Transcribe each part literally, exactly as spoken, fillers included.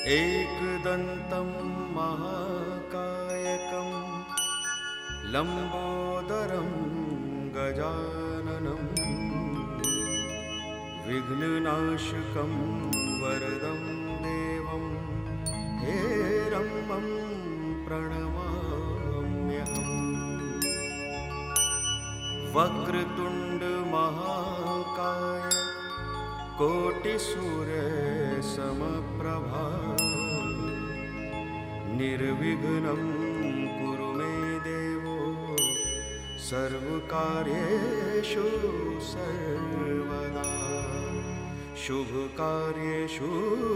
एकदन्तं महाकायकं लम्बोदरं गजाननं विघ्ननाशकं वरदं देवं हेरम्बं प्रणमाम्यहम्। वक्रतुण्ड महाकाय कोटिसूर्यसमप्रभा निर्विघ्नं कुरु मे देवो सर्वकार्येषु सर्वदा शुभकार्येषु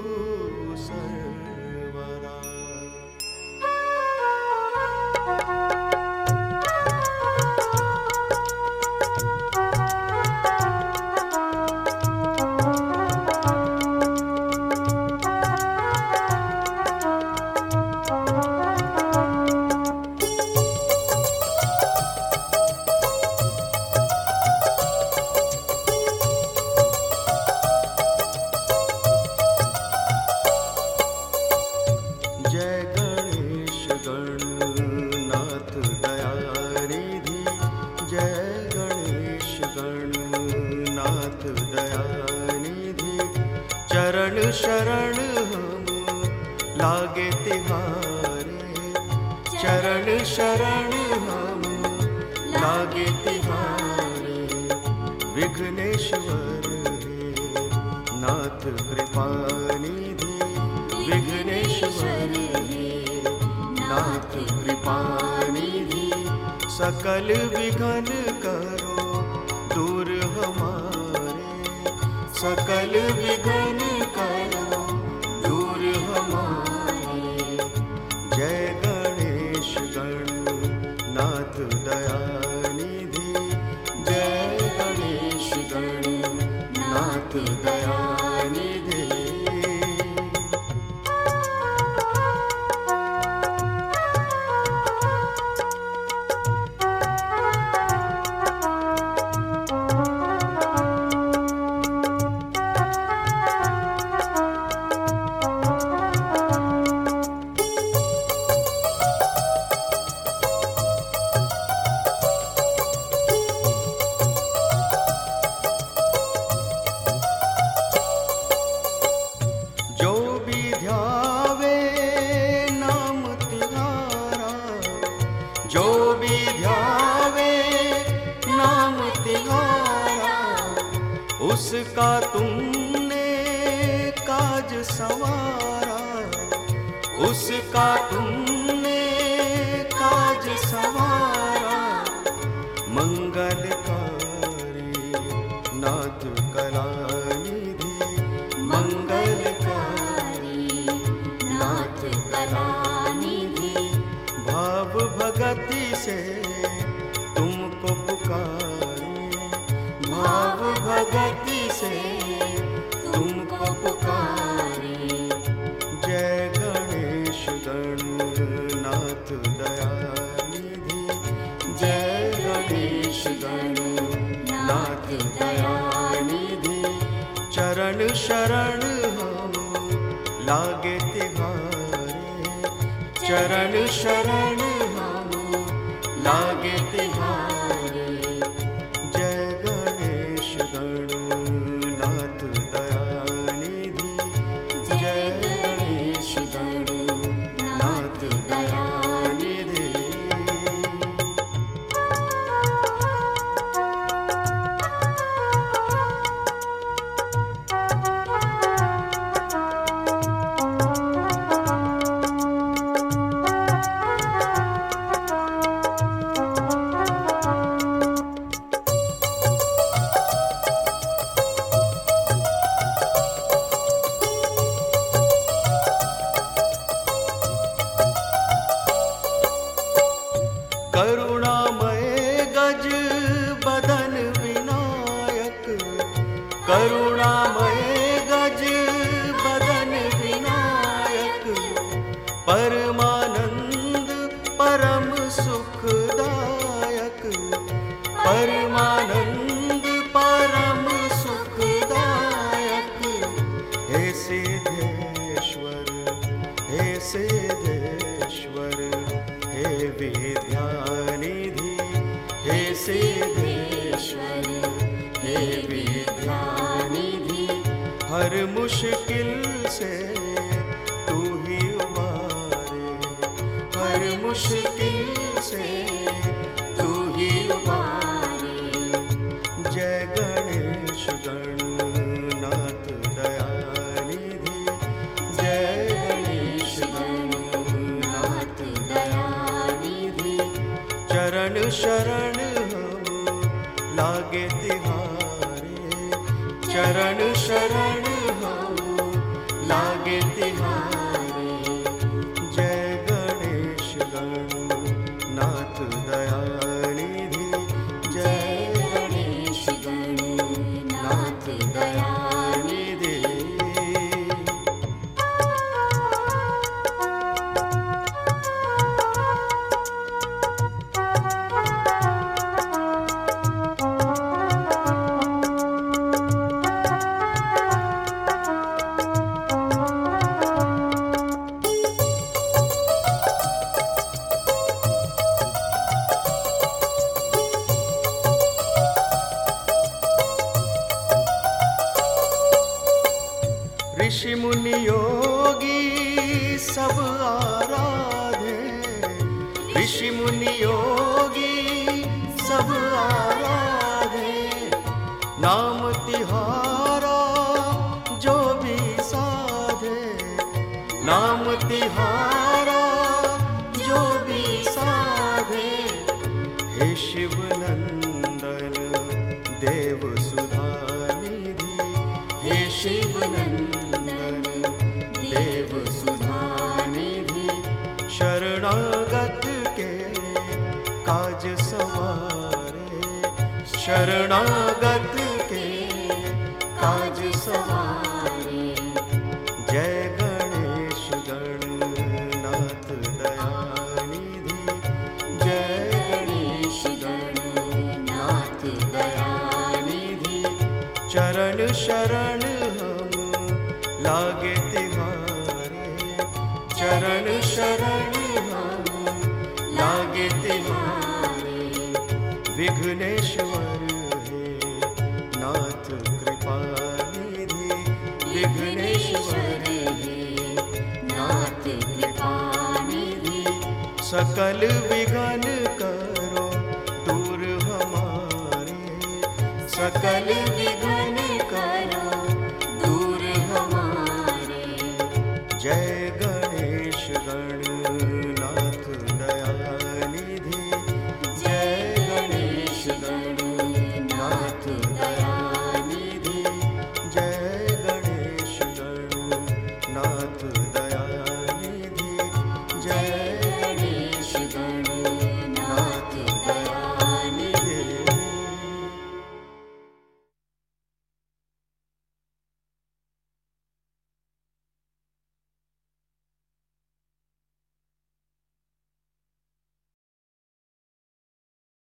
सर्वदा। चरण शरण हम लागे तिहारे, चरण शरण हम लागे तिहारे। विघ्नेश्वर हे नाथ कृपा निधि, विघ्नेश्वर हे नाथ कृपा निधि। सकल विघ्न करो दूर हमारे, सकल विघ्न करो दूर हमारे। जय गणेश गणनाथ दयानिधि, जय गणेश गणनाथ दयानिधि। जो भी ध्यावे नाम तिहारा, उसका तुमने काज संवारा, उसका तुमने काज संवारा। मंगलकारी नाथ कलानिधि, मंगलकारी नाथ कलानिधि। भाव भगति से तुमको पुकारे, भाव भगति से तुमको पुकारे। जय गणेश गणनाथ दयानिधि, जय गणेश गणनाथ दयानिधि। चरण शरण हम लागे तिहारे, चरण शरण हम लागे तिहारे। जय गणेश गणनाथ दयानिधि, जय गणेश गणनाथ दयानिधि। करुणामय गज बदन विनायक, करुणामय गज बदन विनायक। परमानंद परम सुखदायक, परमानंद परम सुखदायक। हे सिद्धेश्वर हे विद्यानिधि। हर मुश्किल से तू ही उबारे, हर मुश्किल से तू ही उबारे। जय गणेश गणनाथ दयानिधि, जय गणेश गणनाथ दयानिधि। चरण शरण हम लागे तिहारे, चरण शरण हम लागे तिहारे। जय गणेश गणनाथ दयानिधि, जय गणेश गणनाथ दयानिधि। ऋषि मुनि योगी सब आराधे, ऋषि मुनि योगी सब आराधे। नाम तिहारा जो भी साधे, नाम तिहारा जो भी साधे। हे शिव नंदन देव सुधानिधि, हे शिव नंदन देव सुधानिधि। शरणागत के काज सवारे, शरणागत के काज सवारे। जय गणेश गणनाथ दयानिधि, जय गणेश गणनाथ दयानिधि। चरण शरण हम लागे तिहारे, चरण शरण हम लागे तिहारे। विघ्नेश्वर हे नाथ कृपानिधि, विघ्नेश्वर हे नाथ कृपानिधि। सकल विघ्न करो दूर हमारे, सकल विघ्न